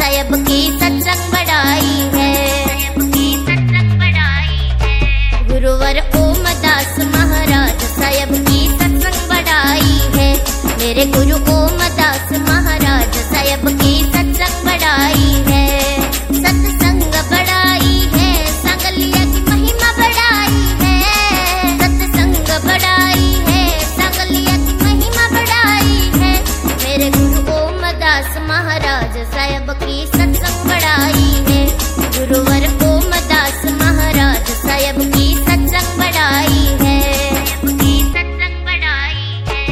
साहिब की सत्संग बढ़ाई है। गुरुवर ओमदास महाराज साहिब की सत्संग बढ़ाई है। मेरे गुरु ओमदास महाराज साहिब की सत्संग बढ़ाई है। सत्संग बढ़ाई है, संगलिया की महिमा बढ़ाई है। सत्संग बढ़ाई है, संगलिया की महिमा बढ़ाई है। मेरे गुरु ओमदास महाराज साहिब की सत्संग बढ़ाई है। गुरुवर ओमदास महाराज साहिब की सत्संग बढ़ाई है। सत्संग बढ़ाई है।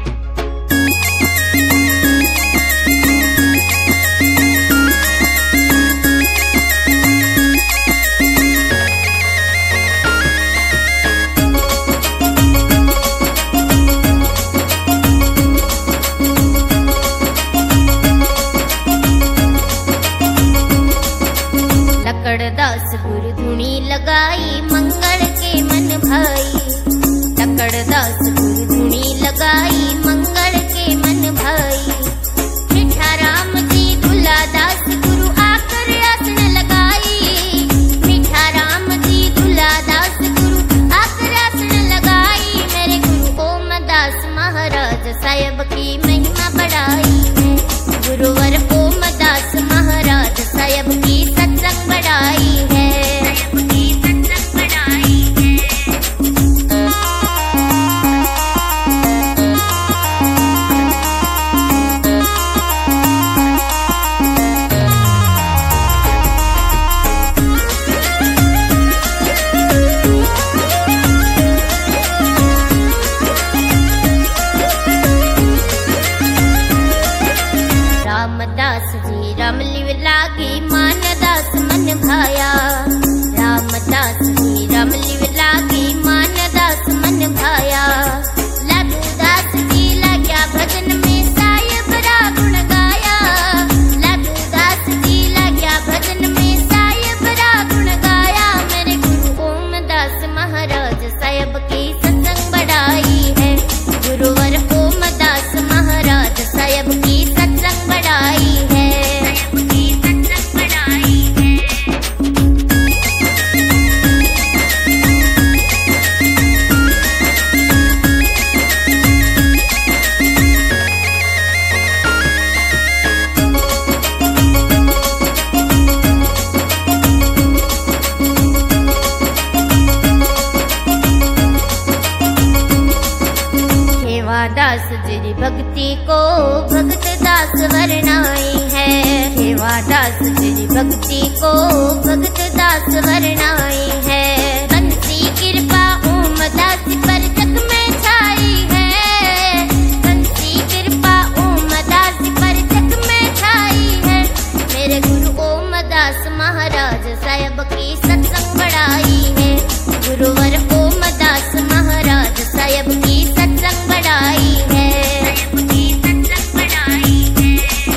लकड़दास गुरु धुनी लगाई, मंगल के मन भाई। लकड़दास गुरु धुनी लगाई, मंगल के मन भाई। मीठा राम जी दुलादास गुरु आकर आसन लगाई। मीठा राम जी दुलादास गुरु आकर आसन लगाई। मेरे गुरु ओमदास महाराज साहिब की महिमा बढ़ाई है। गुरुवर ओमदास महाराज साहिब की सत्संग बढ़ाई है। सत्संग बढ़ाई है। रामदास जी रामलिव लागी, मानदास मन भाया। रामदास जी रामलिव लागी, मानदास मन भाया। लागूदास जी लाग्या भजन में, साहिब रा गुण गाया। लागूदास जी लाग्या भजन में, साहिब रा गुण गाया। मेरे गुरु ओमदास महाराज साहिब की सत्संग बढ़ाई है। गुरुवर ओमदास महाराज साहिब की सत्संग बढ़ाई है। सत्संग बढ़ाई है। सेवादास जी भक्ति को भक्त दास वरनाई है। सेवादास जी भक्ति को भक्त दास वरनाई है। बंसी कृपा ओमदास पर जग में छाई है। बंसी कृपा ओमदास पर जग में छाई है। मेरे गुरु ओमदास महाराज साहिब की सत्संग बढ़ाई है। गुरुवर ओमदास महाराज साहिब की सत्संग बढ़ाई है। सत्संग बढ़ाई है।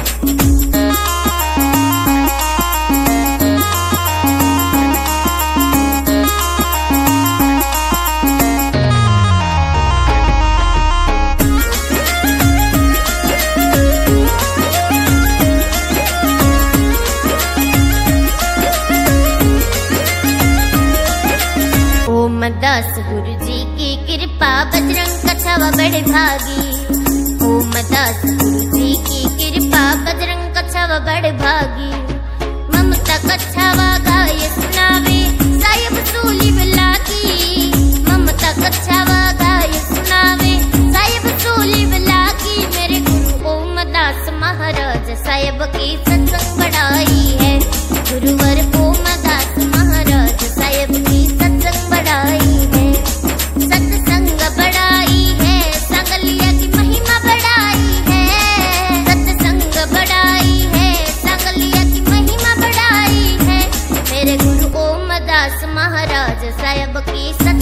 ओमदास गुरु जी की कृपा, बजरंग कछवा बड़ भागी। ओमदास गुरु जी की कृपा, बजरंग कछवा बड़ भागी। ममता कछवा गाय सुनावे, साहिब सूली लागी। ममता कछवा गाय सुनावे, साहिब सूली लागी। मेरे गुरु ओमदास महाराज साहिब की सत्संग बढ़ाई है। गुरुवर ओमदास महाराज साहिब की सत्संग बढ़ाई है। सत्संग बढ़ाई है, संगलिया की महिमा बढ़ाई है। सत्संग बढ़ाई है, संगलिया की महिमा बढ़ाई है। मेरे गुरु ओमदास महाराज साहिब की